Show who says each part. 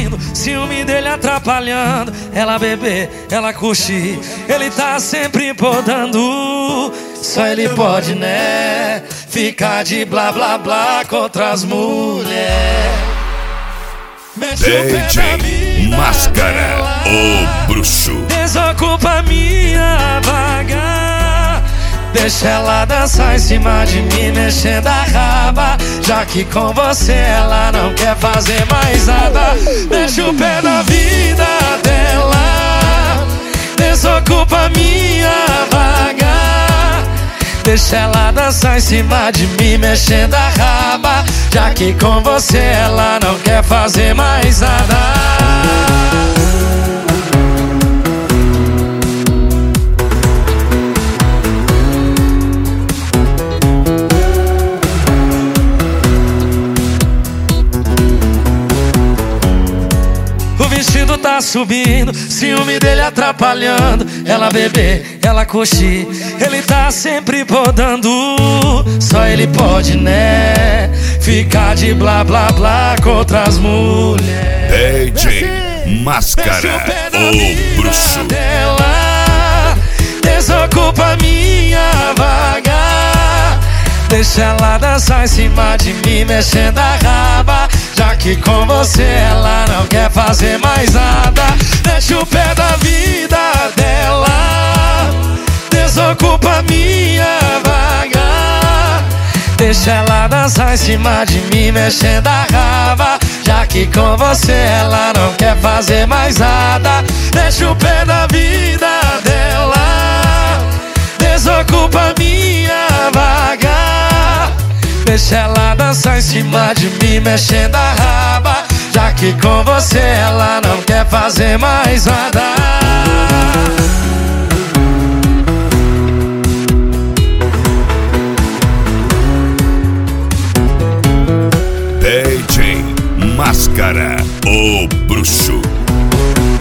Speaker 1: subindo, ciúme dele atrapalhando. Ela beber, ela curtir, ele tá sempre podando. Só ele pode, né, ficar de blá blá blá contra as mulheres.
Speaker 2: DJ Máscara, o bruxo.
Speaker 1: Desocupa minha vaga, deixa ela dançar em cima de mim, mexendo a raba. Já que com você ela não quer fazer mais nada, deixa o pé da vida dela. Desocupa minha vaga, deixa ela dançar em cima de mim, mexendo a raba. Já que com você ela não quer fazer mais nada. O vestido tá subindo, ciúme dele atrapalhando. Ela beber, ela curtir, ele tá sempre podando. Só ele pode, né, ficar de blá blá blá contra as mulheres.
Speaker 2: DJ Máscara, o bruxo.
Speaker 1: Dela, desocupa minha vaga, deixa ela dançar em cima de mim, mexendo a raba. Já que com você ela não quer fazer mais nada, deixa o pé da vida dela. Desocupa minha vaga, deixa ela dançar em cima de mim, mexendo a raba. Já que com você ela não quer fazer mais nada, deixa o pé da vida dela. Desocupa minha vaga, deixa ela dançar em cima de mim, mexendo a raba. Já que com você ela não quer fazer mais nada.
Speaker 2: DJ Máscara, o bruxo.